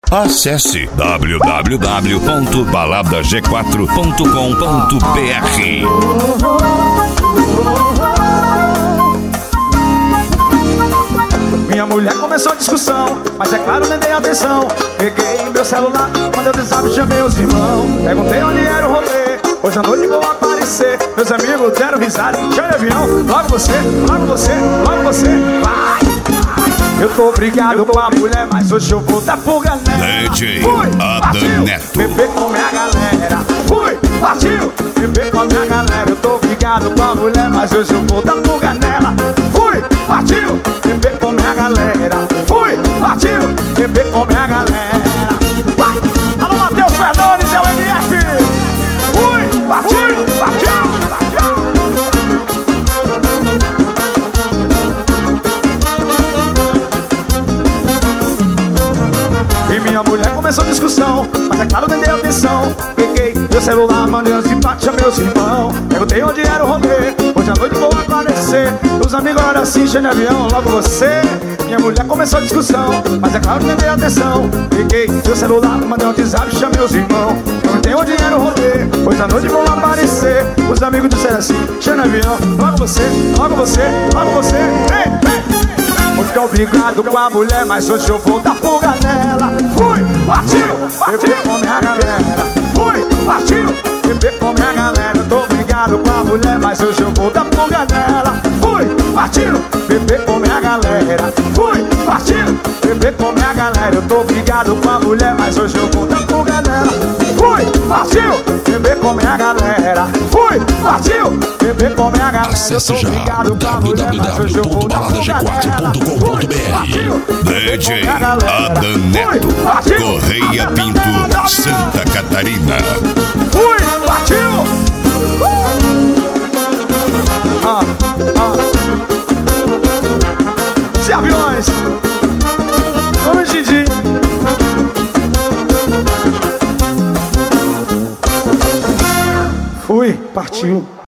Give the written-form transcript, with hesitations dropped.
Acesse www.baladag4.com.br. Minha mulher começou a discussão, mas é claro, nem dei atenção. Peguei meu celular, mandei o WhatsApp, chamei os irmãos. Perguntei onde era o rolê, hoje à noite vou aparecer. Meus amigos deram risada, chama de avião. Logo você, logo você, logo você. Vai! Eu tô brigado com a mulher, mas hoje eu vou dar fuga nela. DJ Fui, Adam Neto. beber com minha galera. Fui, partiu, beber com a minha galera. Eu tô brigado com a mulher, mas hoje eu vou dar fuga nela. Fui, partiu, beber com minha galera. Fui, partiu, beber com minha galera. Vai! Alô, Matheus Fernandes, é o MF. Fui, partiu, partiu, partiu. E minha mulher começou a discussão, mas é claro, nem dei atenção. Peguei meu celular, mandei um simpático, chamei meus irmãos. Perguntei onde era o rolê, hoje à noite vou aparecer. Os amigos agora assim, cheio de avião, logo você. Minha mulher começou a discussão, mas é claro, nem dei atenção. Peguei meu celular, mandei um WhatsApp, chamei meus irmãos. Perguntei onde era o rolê, hoje à noite vou aparecer. Os amigos disseram assim, cheio de avião, logo você, logo você, logo você. Ei, ei. Hoje tô brigado com a mulher, mas hoje eu vou dar fuga nela. Fui, partiu, beber com minha galera. Fui, partiu, beber com minha galera. Eu tô brigado com a mulher, mas hoje eu vou dar fuga nela. Fui, partiu, beber com minha galera. Fui, partiu, beber com minha galera. Eu tô brigado com a mulher, mas hoje eu vou dar fuga nela. Fui, partiu, beber com minha galera. Fui, partiu, beber com minha galera. Acesse já www.baladag4.com.br. DJ Adam Neto, Correia Pinto, Santa Catarina. Fui, partiu! Se aviões! Vamos, Didi! Fui, partiu!